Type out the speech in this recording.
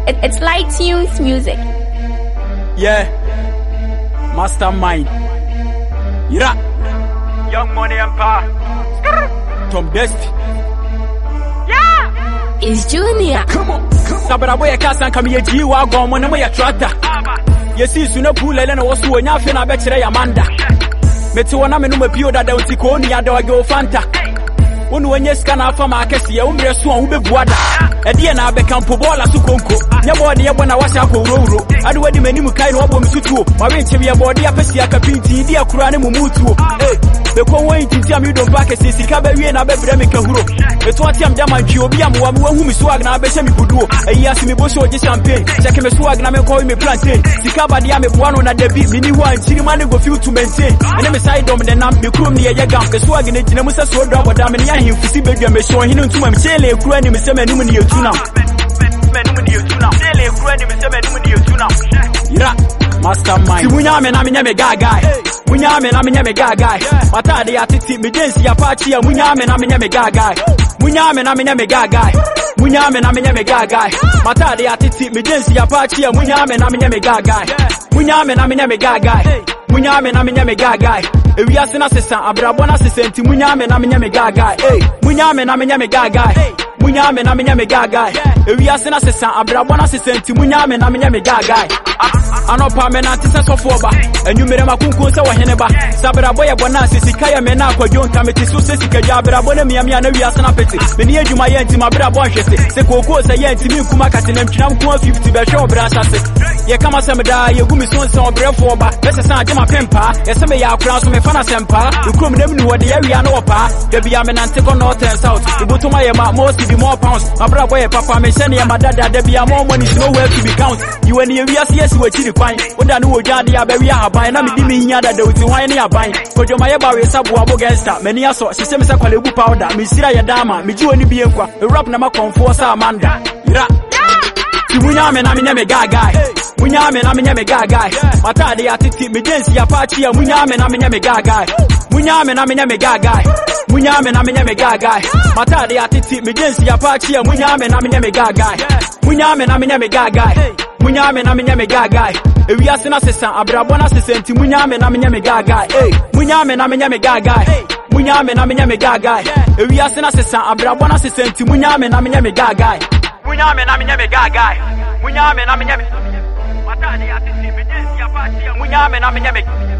It's Light Tunes music. Yeah, Mastermind. Yeah, Young Money Empire. Tom Best. Yeah, it's Junior. Come on. Sabra boy kasa nka me ji wa gon mo ne mo ya tractor. Yesi su na pulele na wo so nya afi na be kire ya manda. Meti wona me no mapio da da uti ko ni ya da wa fanta. Wonu wenye ska na afa ma akese ya umre so an wo bebuada. Ede na be kampo bola su konko. Nya body ye bona wasa akowuro. Ade wadi manimu kai no obo mtutuo. Wa we nche ye body apesi akapinti di akura ne mumutuo. Be ko won tinti am do back se sika ba wie na be bre me kahuro. Eto ati am dama ntwi obi am wa me hu mi swag na be hye mi buduo. Eyi asi mi bo so oje champagne. Check me swag na me ko me plantain. Sika ba dia me boa no na debi mini ho anchiri ma ne go feel to maintain. Ene me side dom de nam me krom ne ye gam. Be swag ne gina musa so do boda me ne ahimfusi bedwa me so hinu ntuma me chele ekura ni me se manum ne yetuna. Chele ekura ni me se manum ne yetuna. Ira Mastermind. Si munya me na me nya me gaga. Munya me na me nya me gaga. Matade ya titi me densi ya pachi ya munya me na me nya me gaga. Munya me na me nya me gaga. Munya me na me nya me gaga. Matade ya titi me densi ya pachi ya munya me na me nya me gaga. Munya me na me nya me gaga. Munya me na me nya me gaga. Ewi ase na sesa abrabo na sesa nti munya me na me nya me gaga. Munya me na me nya me gaga. Munya me na me nya me gaga. Ewi ase na sesa abrabo na sesa nti munya me na me nya me gaga. Anopa me na tisa sofo ba. Enwumere makunkun se wo hene ba. Sabrabo ye bona sisika ye me na akwadwo nka meti so sisika dwa abrabo na miamia na wi ase na pete. Me ne adwuma ye nti mabrabo ahwese. Se kokoo se ye nti mi kuma katena ntwinam ko 50 be hwe obra asase. Ye kama se me da ye gumi so nse obrefo ba. Bese san agema pempa. Ye se me ya akura so me fa na sempa. Ukrom na mnu wode ye wi ana opa. Da bia me nante ko north and south. Ibutuma ye ma most be more pounds. Mabrabo ye papa me hye ne ye madada da bia more money no way to be count. You when ye wi ase yes we chiri kwan. Oda no wojade ya be wi ahaban na me di me hinya da da uti hwan ne aban. Kojo ma ye ba we sabu abo gangster. Mani aso hye me se kwalebu powder. Me sira ye dama. Me ji woni bie nkwa. Rap na ma konfo sa Amanda. Ira. Si munya me na me nya me gaga. Munya me na me nya me gaga. Matade ya titi me densi ya pachi ya munya me na me nya me gaga. Munya me na me nya me gaga. Munya me na me nya me gaga. Matade ya titi me densi ya pachi ya munya me na me nya me gaga. Munya me na me nya me gaga. Munya me na me nya me gaga. Ewi ase na sesa abrabo na sesa nti munya me na me nya me gaga. Munya me na me nya me gaga. Munya me na me nya me gaga. Ewi ase na sesa abrabo na sesa nti munya me na me nya me gaga. Munya me na me nya me gaga. Munya me na me nya me. Matade ya titi me densi ya pachi ya munya me na me nya me